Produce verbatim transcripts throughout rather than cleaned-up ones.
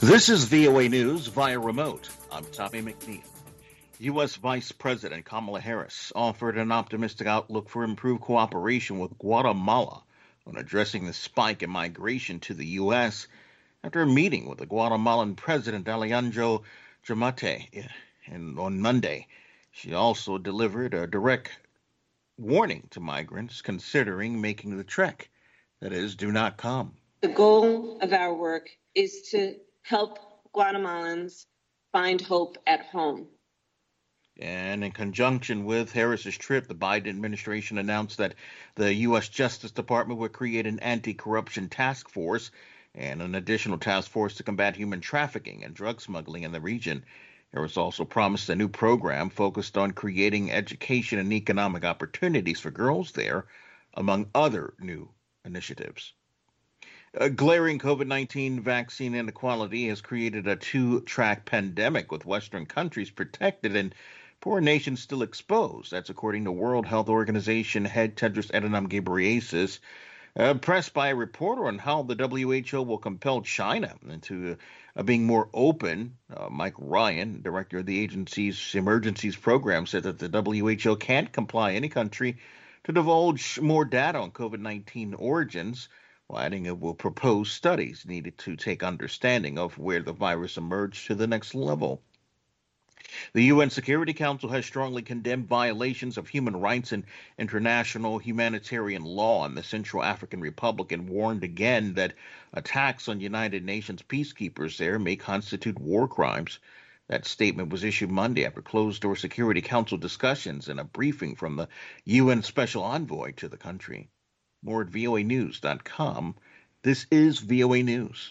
This is V O A News via remote. I'm Tommy McNeil. U S. Vice President Kamala Harris offered an optimistic outlook for improved cooperation with Guatemala on addressing the spike in migration to the U S after a meeting with the Guatemalan President Alejandro Giammattei and on Monday. She also delivered a direct warning to migrants considering making the trek. That is, do not come. The goal of our work is to help Guatemalans find hope at home. And in conjunction with Harris's trip, the Biden administration announced that the U S. Justice Department would create an anti-corruption task force and an additional task force to combat human trafficking and drug smuggling in the region. Harris also promised a new program focused on creating education and economic opportunities for girls there, among other new initiatives. A glaring COVID nineteen vaccine inequality has created a two-track pandemic with Western countries protected and poor nations still exposed. That's according to World Health Organization head Tedros Adhanom Ghebreyesus, uh, pressed by a reporter on how the W H O will compel China into uh, being more open. Uh, Mike Ryan, director of the agency's emergencies program, said that the W H O can't compel any country to divulge more data on COVID nineteen origins, while adding it will propose studies needed to take understanding of where the virus emerged to the next level. The U N Security Council has strongly condemned violations of human rights and international humanitarian law in the Central African Republic and warned again that attacks on United Nations peacekeepers there may constitute war crimes. That statement was issued Monday after closed-door Security Council discussions and a briefing from the U N Special Envoy to the country. More at V O A news dot com. This is V O A News.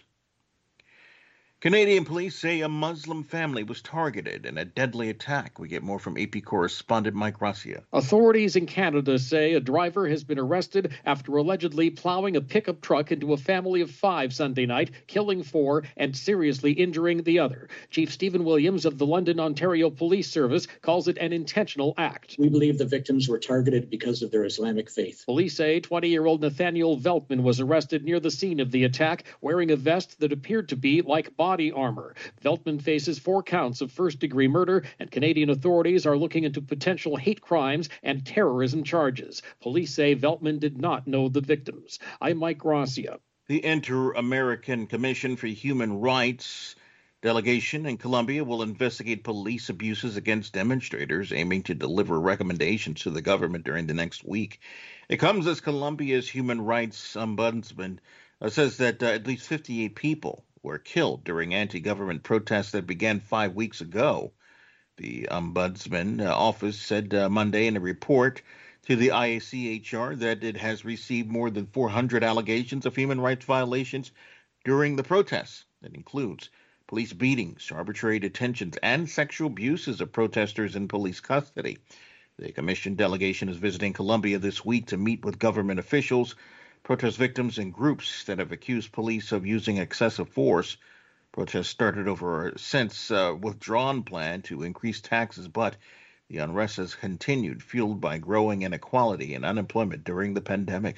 Canadian police say a Muslim family was targeted in a deadly attack. We get more from A P correspondent Mike Gracia. Authorities in Canada say a driver has been arrested after allegedly plowing a pickup truck into a family of five Sunday night, killing four and seriously injuring the other. Chief Stephen Williams of the London, Ontario Police Service calls it an intentional act. We believe the victims were targeted because of their Islamic faith. Police say twenty-year-old Nathaniel Veltman was arrested near the scene of the attack, wearing a vest that appeared to be like body armor. Veltman faces four counts of first-degree murder, and Canadian authorities are looking into potential hate crimes and terrorism charges. Police say Veltman did not know the victims. I'm Mike Gracia. The Inter-American Commission for Human Rights delegation in Colombia will investigate police abuses against demonstrators, aiming to deliver recommendations to the government during the next week. It comes as Colombia's human rights ombudsman uh, says that uh, at least fifty-eight people were killed during anti-government protests that began five weeks ago. The Ombudsman uh, office said uh, Monday in a report to the I A C H R that it has received more than four hundred allegations of human rights violations during the protests. That includes police beatings, arbitrary detentions, and sexual abuses of protesters in police custody. The commission delegation is visiting Colombia this week to meet with government officials, protest victims, and groups that have accused police of using excessive force. Protests started over a since uh, withdrawn plan to increase taxes, but the unrest has continued, fueled by growing inequality and unemployment during the pandemic.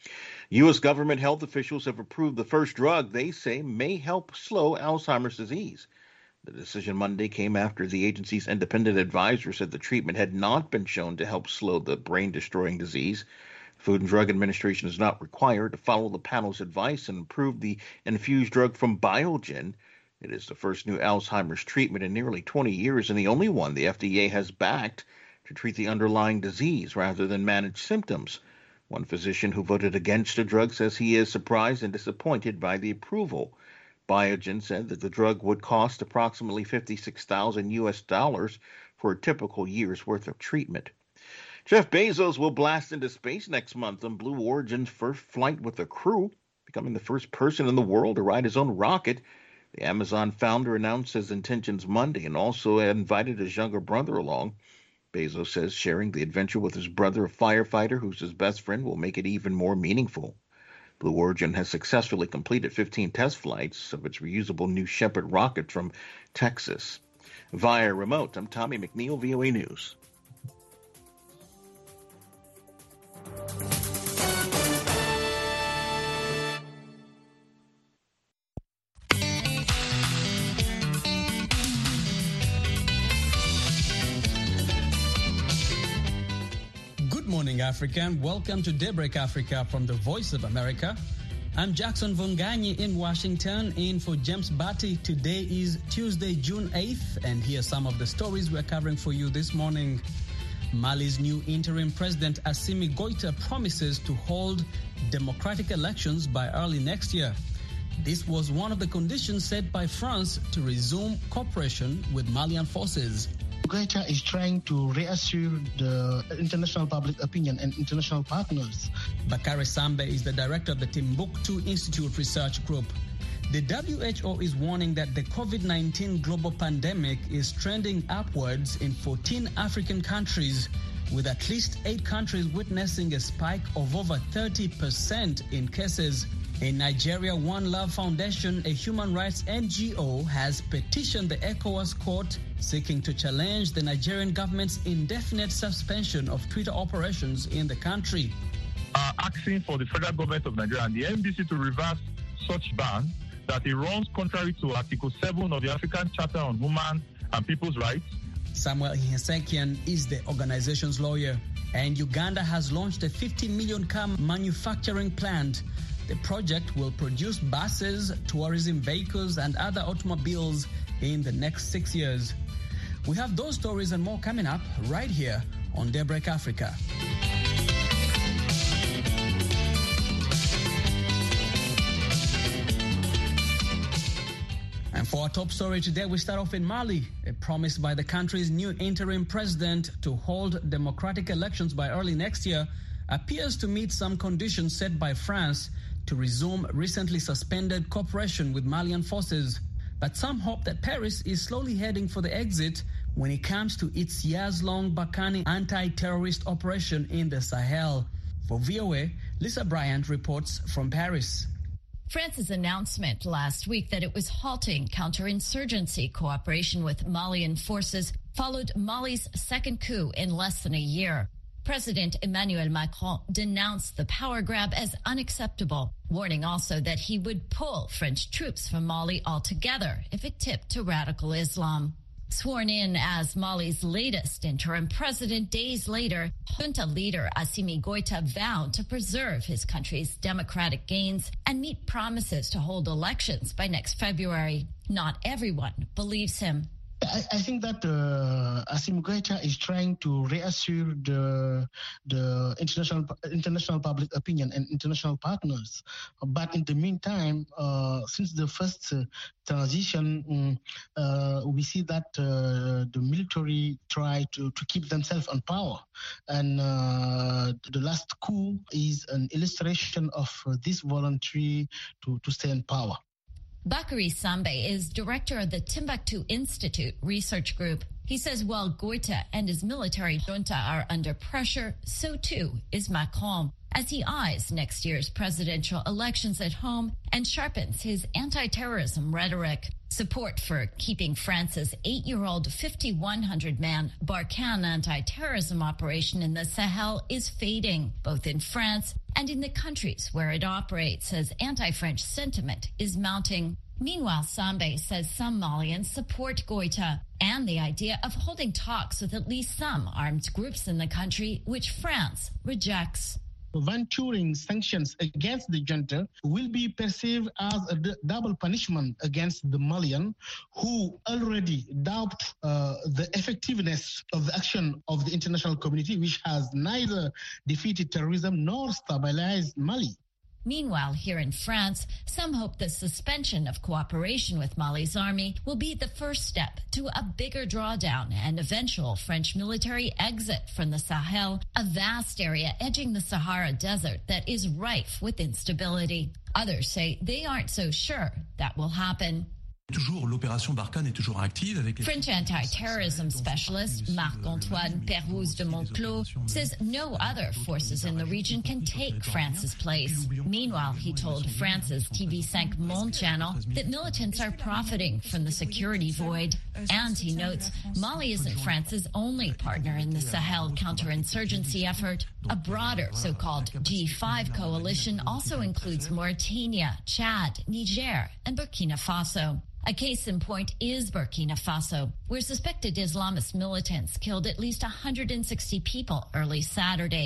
U S government health officials have approved the first drug they say may help slow Alzheimer's disease. The decision Monday came after the agency's independent advisor said the treatment had not been shown to help slow the brain-destroying disease. Food and Drug Administration is not required to follow the panel's advice and approve the infused drug from Biogen. It is the first new Alzheimer's treatment in nearly twenty years and the only one the F D A has backed to treat the underlying disease rather than manage symptoms. One physician who voted against the drug says he is surprised and disappointed by the approval. Biogen said that the drug would cost approximately fifty-six thousand U S dollars for a typical year's worth of treatment. Jeff Bezos will blast into space next month on Blue Origin's first flight with a crew, becoming the first person in the world to ride his own rocket. The Amazon founder announced his intentions Monday and also invited his younger brother along. Bezos says sharing the adventure with his brother, a firefighter who's his best friend, will make it even more meaningful. Blue Origin has successfully completed fifteen test flights of its reusable New Shepard rocket from Texas. Via remote, I'm Tommy McNeil, V O A News. Africa, and welcome to Daybreak Africa from the Voice of America. I'm Jackson Vunganyi in Washington, in for James Batty. Today is Tuesday, June eighth, and here are some of the stories we're covering for you this morning. Mali's new interim president, Assimi Goïta, promises to hold democratic elections by early next year. This was one of the conditions set by France to resume cooperation with Malian forces. Goïta is trying to reassure the international public opinion and international partners. Bakary Sambe is the director of the Timbuktu Institute Research Group. The W H O is warning that the COVID nineteen global pandemic is trending upwards in fourteen African countries, with at least eight countries witnessing a spike of over thirty percent in cases. In Nigeria, One Love Foundation, a human rights N G O, has petitioned the ECOWAS court seeking to challenge the Nigerian government's indefinite suspension of Twitter operations in the country. Uh, asking for the federal government of Nigeria and the N B C to reverse such ban that it runs contrary to Article seven of the African Charter on Human and People's Rights. Samuel Hesekian is the organization's lawyer. And Uganda has launched a fifty million car manufacturing plant. The project will produce buses, tourism vehicles, and other automobiles in the next six years. We have those stories and more coming up right here on Daybreak Africa. And for our top story today, we start off in Mali. A promise by the country's new interim president to hold democratic elections by early next year appears to meet some conditions set by France to resume recently suspended cooperation with Malian forces. But some hope that Paris is slowly heading for the exit when it comes to its years-long Barkhane anti-terrorist operation in the Sahel. For V O A, Lisa Bryant reports from Paris. France's announcement last week that it was halting counterinsurgency cooperation with Malian forces followed Mali's second coup in less than a year. President Emmanuel Macron denounced the power grab as unacceptable, warning also that he would pull French troops from Mali altogether if it tipped to radical Islam. Sworn in as Mali's latest interim president days later, junta leader Assimi Goïta vowed to preserve his country's democratic gains and meet promises to hold elections by next February. Not everyone believes him. I, I think that uh, Assimi Goïta is trying to reassure the the international international public opinion and international partners. But in the meantime, uh, since the first uh, transition, um, uh, we see that uh, the military try to, to keep themselves on power. And uh, the last coup is an illustration of uh, this voluntary to, to stay in power. Bakary Sambe is director of the Timbuktu Institute Research Group. He says while Goïta and his military junta are under pressure, so too is Macron, as he eyes next year's presidential elections at home and sharpens his anti-terrorism rhetoric. Support for keeping France's eight-year-old fifty-one hundred man Barkhane anti-terrorism operation in the Sahel is fading, both in France and in the countries where it operates, as anti-French sentiment is mounting. Meanwhile, Sambe says some Malians support Goïta and the idea of holding talks with at least some armed groups in the country, which France rejects. Venturing sanctions against the junta will be perceived as a d- double punishment against the Malian, who already doubt uh, the effectiveness of the action of the international community, which has neither defeated terrorism nor stabilized Mali. Meanwhile, here in France, some hope the suspension of cooperation with Mali's army will be the first step to a bigger drawdown and eventual French military exit from the Sahel, a vast area edging the Sahara Desert that is rife with instability. Others say they aren't so sure that will happen. Toujours, l'opération Barkhane est toujours active avec les... French anti-terrorism specialist Marc-Antoine Pérouse de Monclos says no other forces in the region can take France's place. Meanwhile, he told France's T V five Monde channel that militants are profiting from the security void. And he notes Mali isn't France's only partner in the Sahel counterinsurgency effort. A broader so-called G five coalition also includes Mauritania, Chad, Niger, and Burkina Faso. A case in point is Burkina Faso, where suspected Islamist militants killed at least one hundred sixty people early Saturday.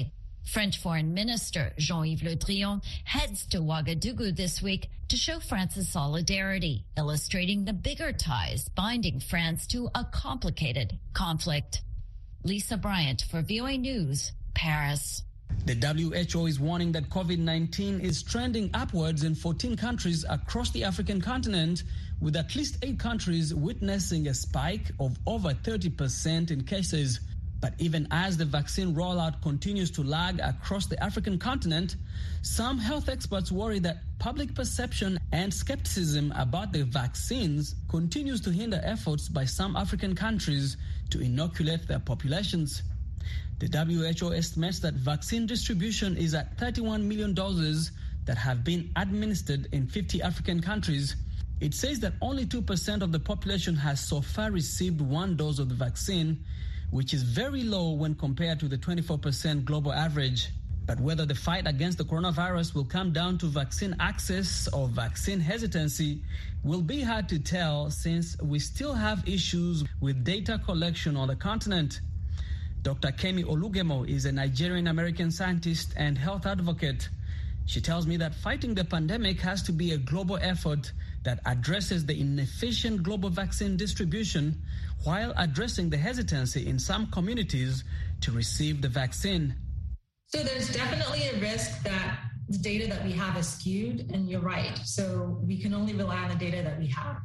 French Foreign Minister Jean-Yves Le Drian heads to Ouagadougou this week to show France's solidarity, illustrating the bigger ties binding France to a complicated conflict. Lisa Bryant for V O A News, Paris. The W H O is warning that COVID nineteen is trending upwards in fourteen countries across the African continent, with at least eight countries witnessing a spike of over thirty percent in cases. But even as the vaccine rollout continues to lag across the African continent, some health experts worry that public perception and skepticism about the vaccines continues to hinder efforts by some African countries to inoculate their populations. The W H O estimates that vaccine distribution is at thirty-one million doses that have been administered in fifty African countries. It says that only two percent of the population has so far received one dose of the vaccine, which is very low when compared to the twenty-four percent global average. But whether the fight against the coronavirus will come down to vaccine access or vaccine hesitancy will be hard to tell, since we still have issues with data collection on the continent. Doctor Kemi Olugemo is a Nigerian-American scientist and health advocate. She tells me that fighting the pandemic has to be a global effort that addresses the inefficient global vaccine distribution while addressing the hesitancy in some communities to receive the vaccine. So there's definitely a risk that the data that we have is skewed, and you're right. So we can only rely on the data that we have.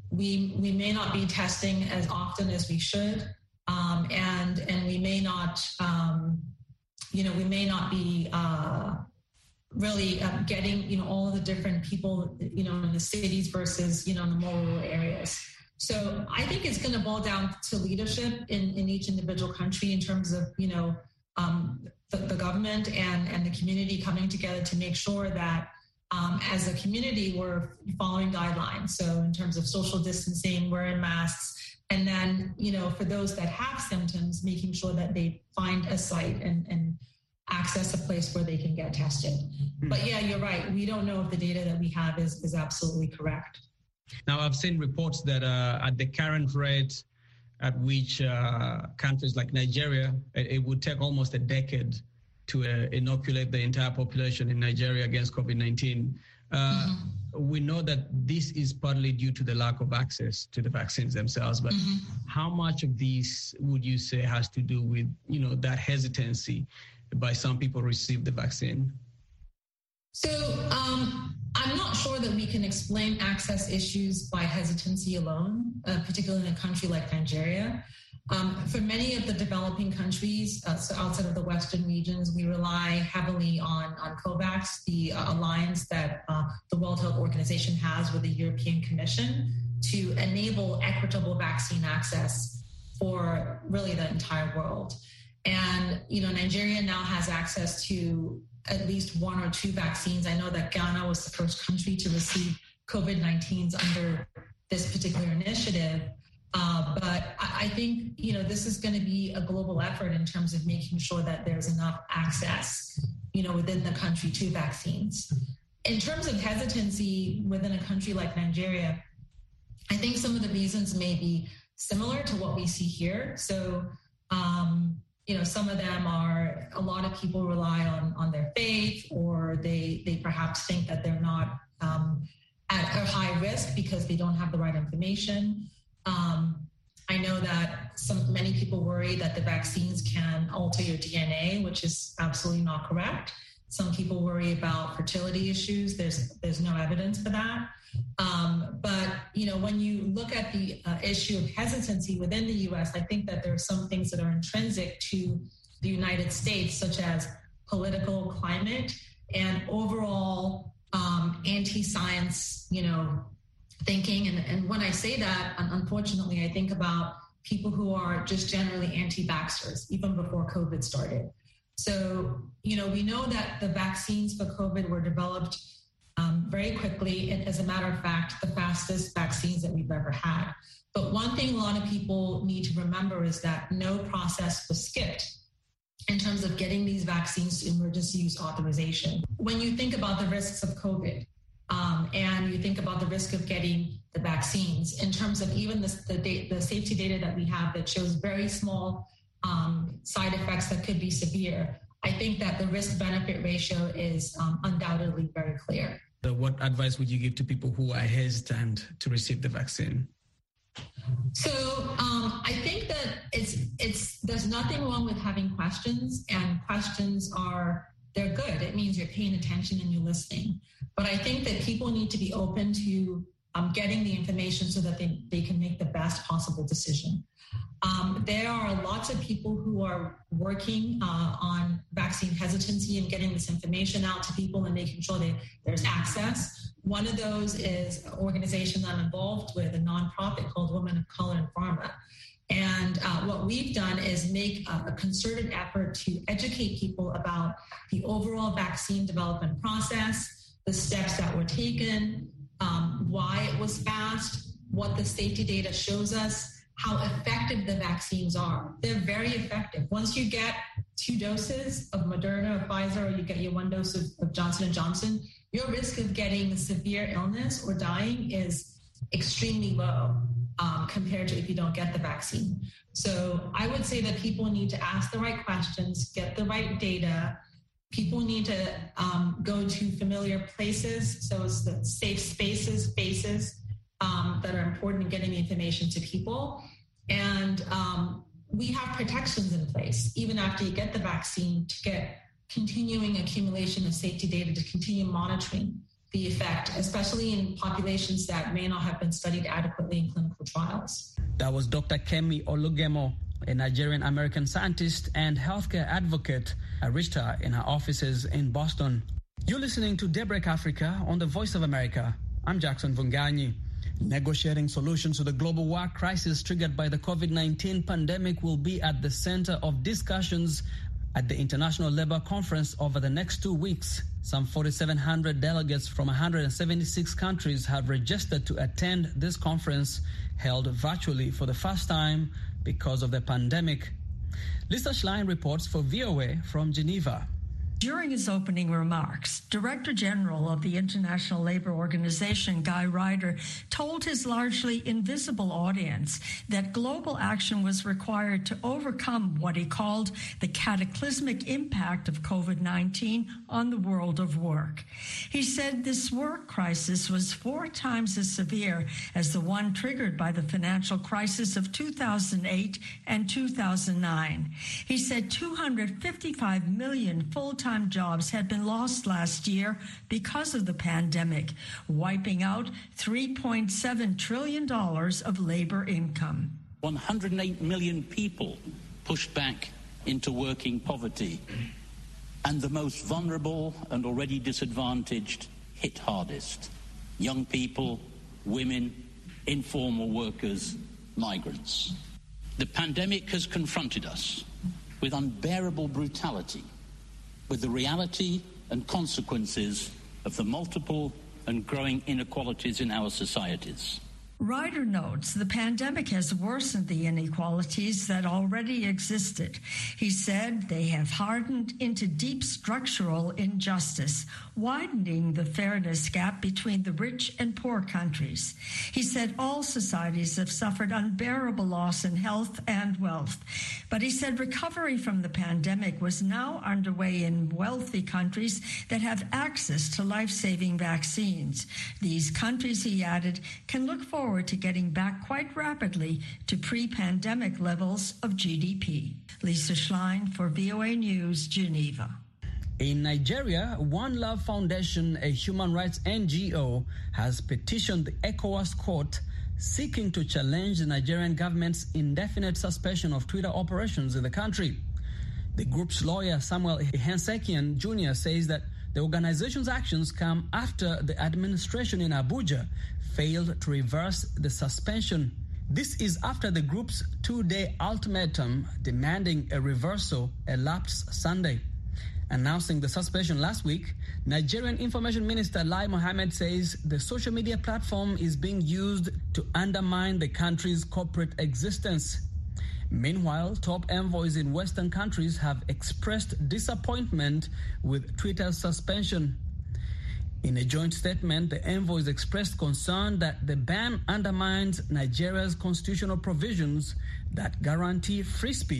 We we may not be testing as often as we should, um, and and we may not, um, you know, we may not be uh, really uh, getting, you know, all of the different people, you know, in the cities versus, you know, in the more rural areas. So I think it's going to boil down to leadership in, in each individual country in terms of, you know, um, the, the government and, and the community coming together to make sure that um, as a community, we're following guidelines. So in terms of social distancing, wearing masks, and then, you know, for those that have symptoms, making sure that they find a site and, and access a place where they can get tested. Mm-hmm. But yeah, you're right. We don't know if the data that we have is, is absolutely correct. Now, I've seen reports that uh, at the current rate at which uh, countries like Nigeria, it, it would take almost a decade to uh, inoculate the entire population in Nigeria against COVID nineteen. Uh, mm-hmm. We know that this is partly due to the lack of access to the vaccines themselves, but mm-hmm. how much of this would you say has to do with, you know, that hesitancy by some people receive the vaccine? So um, I'm not sure that we can explain access issues by hesitancy alone, uh, particularly in a country like Nigeria. Um, for many of the developing countries, uh, so outside of the Western regions, we rely heavily on, on COVAX, the uh, alliance that uh, the World Health Organization has with the European Commission to enable equitable vaccine access for really the entire world. And, you know, Nigeria now has access to at least one or two vaccines. I know that Ghana was the first country to receive COVID nineteens under this particular initiative. Uh, but I, I think, you know, this is going to be a global effort in terms of making sure that there's enough access, you know, within the country to vaccines. In terms of hesitancy within a country like Nigeria, I think some of the reasons may be similar to what we see here. So, um, you know, some of them are, a lot of people rely on, on their faith, or they, they perhaps think that they're not um, at a high risk because they don't have the right information. Um, I know that some many people worry that the vaccines can alter your D N A, which is absolutely not correct. Some people worry about fertility issues. There's there's no evidence for that. Um, but, you know, when you look at the uh, issue of hesitancy within the U S, I think that there are some things that are intrinsic to the United States, such as political climate and overall um, anti-science, you know, thinking. And, and when I say that, unfortunately, I think about people who are just generally anti-vaxxers, even before COVID started. So, you know, we know that the vaccines for COVID were developed um, very quickly, and as a matter of fact, the fastest vaccines that we've ever had. But one thing a lot of people need to remember is that no process was skipped in terms of getting these vaccines to emergency use authorization. When you think about the risks of COVID, Um, and you think about the risk of getting the vaccines, in terms of even the, the, da- the safety data that we have that shows very small um, side effects that could be severe, I think that the risk-benefit ratio is um, undoubtedly very clear. So what advice would you give to people who are hesitant to receive the vaccine? So um, I think that it's it's there's nothing wrong with having questions, and questions are they're good. It means you're paying attention and you're listening. But I think that people need to be open to um, getting the information so that they, they can make the best possible decision. Um, there are lots of people who are working uh, on vaccine hesitancy and getting this information out to people and making sure that there's access. One of those is an organization that I'm involved with, a nonprofit called Women of Color in Pharma. And uh, what we've done is make a, a concerted effort to educate people about the overall vaccine development process, the steps that were taken, um, why it was fast, what the safety data shows us, how effective the vaccines are. They're very effective. Once you get two doses of Moderna or Pfizer, or you get your one dose of, of Johnson and Johnson, your risk of getting severe illness or dying is extremely low um, compared to if you don't get the vaccine. So I would say that people need to ask the right questions, get the right data. People need to um, go to familiar places, so it's the safe spaces, spaces um, that are important in getting the information to people. And um, we have protections in place, even after you get the vaccine, to get continuing accumulation of safety data to continue monitoring the effect, especially in populations that may not have been studied adequately in clinical trials. That was Doctor Kemi Olugemo, a Nigerian-American scientist and healthcare advocate. I reached her in her offices in Boston. You're listening to Daybreak Africa on the Voice of America. I'm Jackson Vunganyi. Negotiating solutions to the global war crisis triggered by the COVID nineteen pandemic will be at the center of discussions at the International Labour Conference over the next two weeks. Some forty-seven hundred delegates from one hundred seventy-six countries have registered to attend this conference, held virtually for the first time because of the pandemic. Lisa Schlein reports for V O A from Geneva. During his opening remarks, Director General of the International Labour Organization, Guy Ryder, told his largely invisible audience that global action was required to overcome what he called the cataclysmic impact of COVID nineteen on the world of work. He said this work crisis was four times as severe as the one triggered by the financial crisis of two thousand eight and two thousand nine. He said two hundred fifty-five million full-time jobs had been lost last year because of the pandemic, wiping out three point seven trillion dollars of labor income. one hundred eight million people pushed back into working poverty, and the most vulnerable and already disadvantaged hit hardest. Young people, women, informal workers, migrants. The pandemic has confronted us with unbearable brutality, with the reality and consequences of the multiple and growing inequalities in our societies. Ryder notes the pandemic has worsened the inequalities that already existed. He said they have hardened into deep structural injustice, widening the fairness gap between the rich and poor countries. He said all societies have suffered unbearable loss in health and wealth. But he said recovery from the pandemic was now underway in wealthy countries that have access to life-saving vaccines. These countries, he added, can look forward to getting back quite rapidly to pre-pandemic levels of G D P. Lisa Schlein for V O A News, Geneva. In Nigeria, One Love Foundation, a human rights N G O, has petitioned the ECOWAS court seeking to challenge the Nigerian government's indefinite suspension of Twitter operations in the country. The group's lawyer, Samuel Hensekian Junior, says that the organization's actions come after the administration in Abuja failed to reverse the suspension. This is after the group's two-day ultimatum demanding a reversal elapsed Sunday. Announcing the suspension last week, Nigerian Information Minister Lai Mohammed says the social media platform is being used to undermine the country's corporate existence. Meanwhile, top envoys in Western countries have expressed disappointment with Twitter's suspension. In a joint statement, the envoys expressed concern that the ban undermines Nigeria's constitutional provisions that guarantee free speech.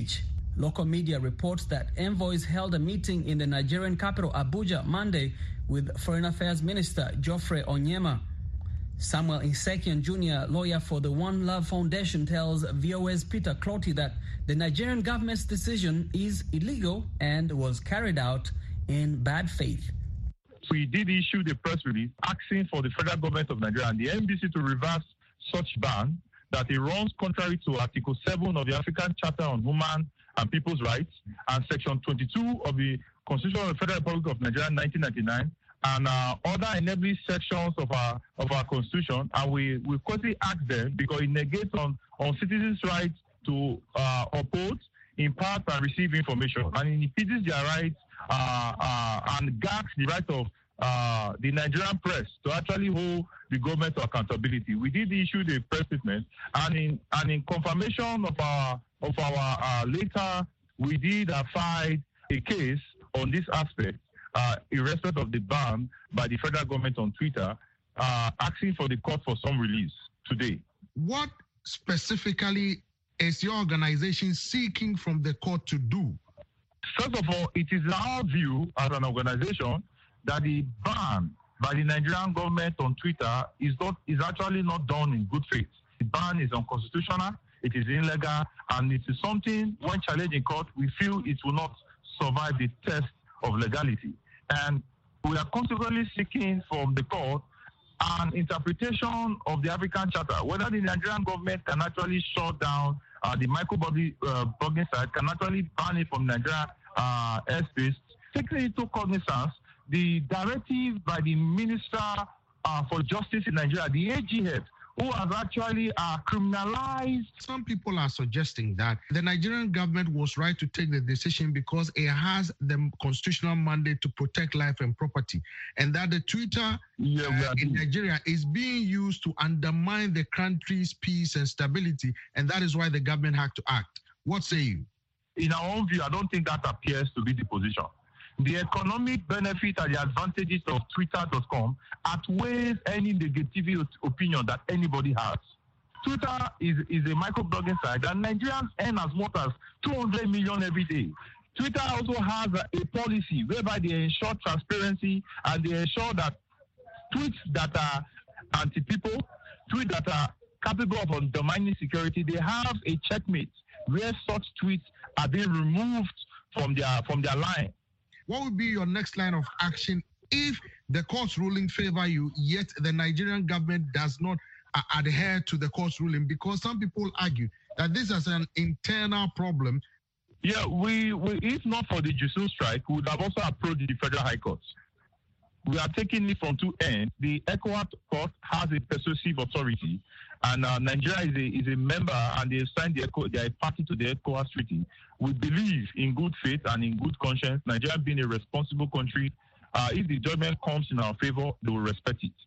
Local media reports that envoys held a meeting in the Nigerian capital, Abuja, Monday with Foreign Affairs Minister Geoffrey Onyema. Samuel Insekian Junior, lawyer for the One Love Foundation, tells V O A's Peter Clotty that the Nigerian government's decision is illegal and was carried out in bad faith. We did issue the press release asking for the federal government of Nigeria and the N B C to reverse such ban that it runs contrary to Article seven of the African Charter on Human and People's Rights and Section twenty-two of the Constitution of the Federal Republic of Nigeria nineteen ninety-nine and uh, other enabling sections of our of our Constitution. And we, we quickly ask them because it negates on, on citizens' rights to uh, oppose, impart, and receive information. And it impedes their rights uh, uh, and gags the right of uh, the Nigerian press to actually hold the government to accountability. We did issue the press statement, and in and in confirmation of our of our uh, later, we did uh, file a case on this aspect, uh, irrespective of the ban by the federal government on Twitter, uh, asking for the court for some release today. What specifically is your organization seeking from the court to do? First of all, it is our view as an organization that the ban by the Nigerian government on Twitter is not is actually not done in good faith. The ban is unconstitutional, it is illegal, and it is something, when challenged in court, we feel it will not survive the test of legality. And we are consequently seeking from the court an interpretation of the African Charter, whether the Nigerian government can actually shut down uh, the micro-blogging uh, blogging site, can actually ban it from Nigeria uh, airspace, taking into cognizance the directive by the Minister uh, for Justice in Nigeria, the A G F, who has actually uh, criminalized. Some people are suggesting that the Nigerian government was right to take the decision because it has the constitutional mandate to protect life and property, and that the Twitter yeah, uh, in Nigeria is being used to undermine the country's peace and stability, and that is why the government had to act. What say you? In our own view, I don't think that appears to be the position. The economic benefit and the advantages of Twitter dot com outweighs any negative opinion that anybody has. Twitter is, is a microblogging site, and Nigerians earn as much as two hundred million every day. Twitter also has a, a policy whereby they ensure transparency and they ensure that tweets that are anti-people, tweets that are capable of undermining security, they have a checkmate where such tweets are being removed from their from their line. What would be your next line of action if the court's ruling favor you, yet the Nigerian government does not uh, adhere to the court's ruling? Because some people argue that this is an internal problem. Yeah, we, we if not for the Jusun strike, we would have also approached the Federal High Court. We are taking it from two ends. The ECOWAS court has a persuasive authority, and uh, Nigeria is a, is a member, and they signed the ECO, they are a party to the ECOWAS treaty. We believe in good faith and in good conscience, Nigeria being a responsible country, uh, if the judgment comes in our favor, they will respect it.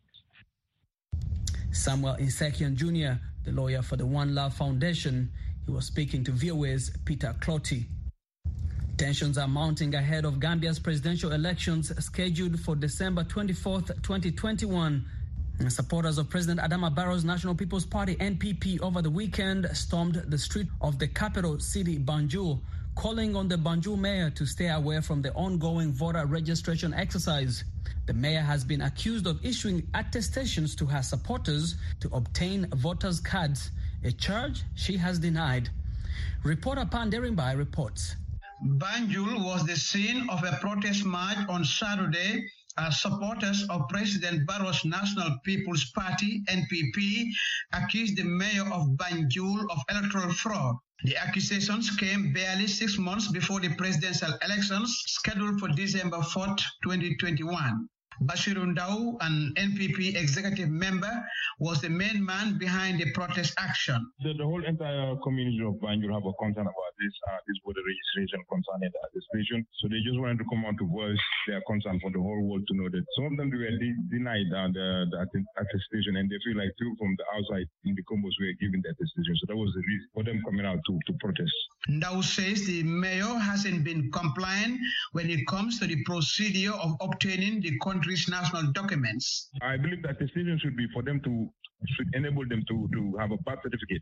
Samuel Insekian Junior, the lawyer for the One Love Foundation, he was speaking to V O A's Peter Clotty. Tensions are mounting ahead of Gambia's presidential elections scheduled for December twenty-fourth, twenty twenty-one. Supporters of President Adama Barrow's National People's Party N P P over the weekend stormed the street of the capital city, Banjul, calling on the Banjul mayor to stay away from the ongoing voter registration exercise. The mayor has been accused of issuing attestations to her supporters to obtain voters' cards, a charge she has denied. Reporter Panderimbai reports. Banjul was the scene of a protest march on Saturday as supporters of President Barrow's National People's Party, N P P, accused the mayor of Banjul of electoral fraud. The accusations came barely six months before the presidential elections scheduled for December fourth, twenty twenty-one. Bashiru Ndau, an N P P executive member, was the main man behind the protest action. The, the whole entire community of Banjul have a concern about this uh, this voter registration concerning the attestation. So they just wanted to come out to voice their concern for the whole world to know that some of them were de- denied uh, the, the attestation, and they feel like people from the outside in the combos were given the attestation. So that was the reason for them coming out to, to protest. Ndau says the mayor hasn't been compliant when it comes to the procedure of obtaining the country's national documents. I believe that the decision should be for them to should enable them to, to have a birth certificate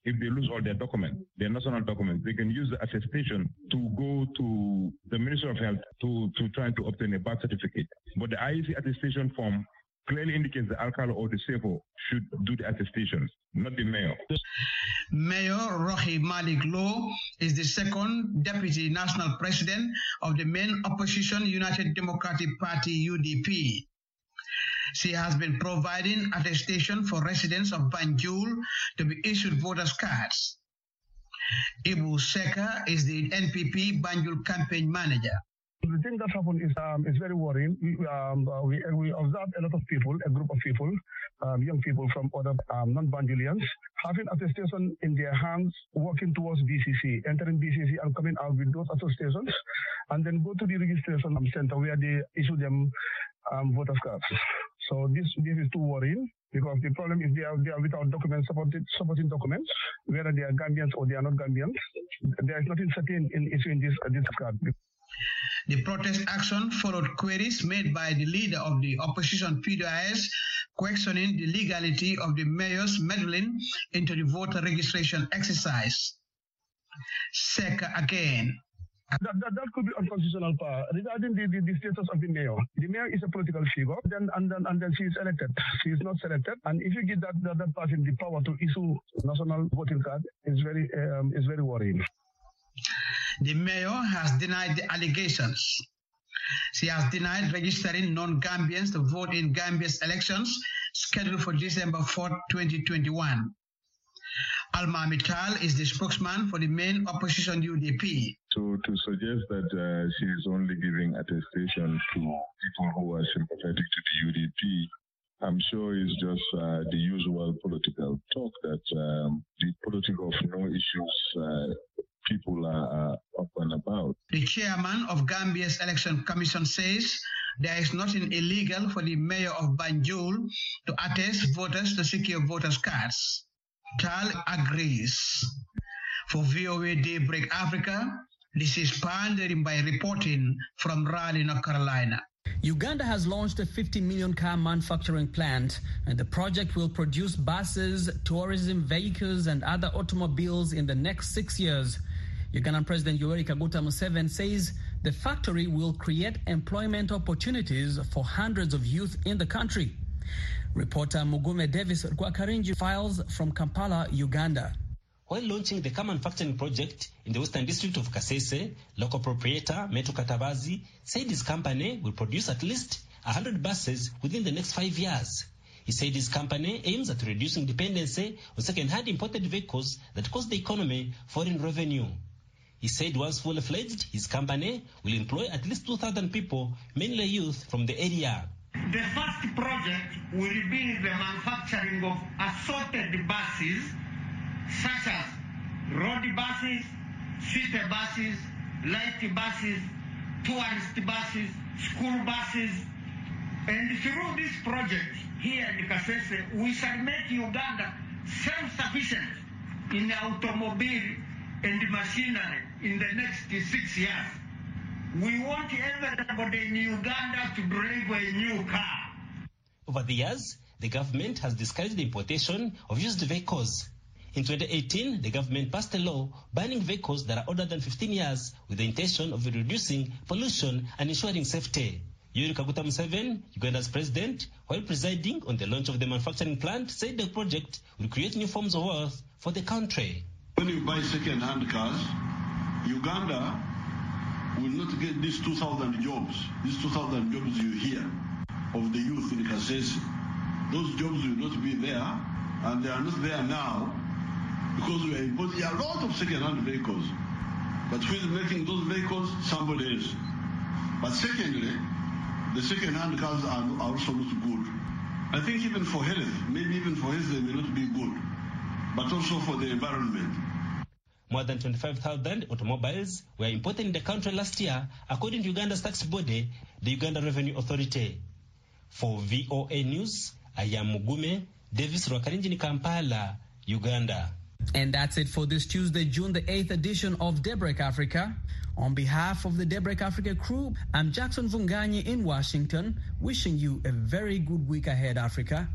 if they lose all their documents, their national documents, they can use the attestation to go to the Ministry of Health to, to try to obtain a birth certificate. But the I E C attestation form clearly indicates the alcalde or the C F O should do the attestations, not the mayor. Mayor Rohey Malik Lowe is the second deputy national president of the main opposition United Democratic Party, U D P. She has been providing attestation for residents of Banjul to be issued voters' cards. Ibu Seka is the N P P Banjul campaign manager. The thing that happened is um, is very worrying. We, um, we, we observed a lot of people, a group of people, um, young people from other um, non-Banjulians, having attestation in their hands, working towards B C C, entering B C C and coming out with those attestations, and then go to the registration center where they issue them um, voters cards. So this this is too worrying, because the problem is they are they are without documents, supporting, supporting documents, whether they are Gambians or they are not Gambians. There is nothing certain in issuing this uh, this card. The protest action followed queries made by the leader of the opposition P D I S, questioning the legality of the mayor's meddling into the voter registration exercise. Seka again. That, that, that could be unconstitutional power. Regarding the, the, the status of the mayor, the mayor is a political figure, then and then and then she is elected. She is not selected, and if you give that that, that person the power to issue national voting card, it's very um, it's very worrying. The mayor has denied the allegations. She has denied registering non-Gambians to vote in Gambia's elections scheduled for December fourth, twenty twenty-one. Alma Mittal is the spokesman for the main opposition U D P. To, to suggest that uh, she is only giving attestation to people who are sympathetic to the U D P, I'm sure it's just uh, the usual political talk that um, the political of no issues uh, people are uh, up and about. The chairman of Gambia's Election Commission says there is nothing illegal for the mayor of Banjul to attest voters to secure voters' cards. Tal agrees. For V O A Daybreak Africa, this is Pandering by reporting from Raleigh, North Carolina. Uganda has launched a fifty million car manufacturing plant, and the project will produce buses, tourism vehicles, and other automobiles in the next six years. Ugandan President Yoweri Kaguta Museveni says the factory will create employment opportunities for hundreds of youth in the country. Reporter Mugume Davis Rwakarinji files from Kampala, Uganda. While launching the car manufacturing project in the Western District of Kasese, local proprietor Metu Katabazi said his company will produce at least one hundred buses within the next five years. He said his company aims at reducing dependency on second-hand imported vehicles that cost the economy foreign revenue. He said once fully fledged, his company will employ at least two thousand people, mainly youth from the area. The first project will be the manufacturing of assorted buses, such as road buses, city buses, light buses, tourist buses, school buses. And through this project here in Kasese, we shall make Uganda self-sufficient in automobile and machinery in the next six years. We want everybody in Uganda to drive a new car. Over the years, the government has discouraged the importation of used vehicles. In twenty eighteen, the government passed a law banning vehicles that are older than fifteen years with the intention of reducing pollution and ensuring safety. Yoweri Kaguta Museveni, Uganda's president, while presiding on the launch of the manufacturing plant, said the project will create new forms of wealth for the country. When you buy second-hand cars, Uganda will not get these two thousand jobs, these two thousand jobs you hear of the youth in Kasese. Those jobs will not be there, and they are not there now because we are importing a lot of second-hand vehicles. But who is making those vehicles? Somebody else. But secondly, the second-hand cars are, are also not good. I think even for health, maybe even for health they may not be good, but also for the environment. More than twenty-five thousand automobiles were imported in the country last year, according to Uganda's tax body, the Uganda Revenue Authority. For V O A News, I am Mugume Davis Rwakarinji in Kampala, Uganda. And that's it for this Tuesday, June the eighth edition of Daybreak Africa. On behalf of the Daybreak Africa crew, I'm Jackson Vunganyi in Washington, wishing you a very good week ahead, Africa.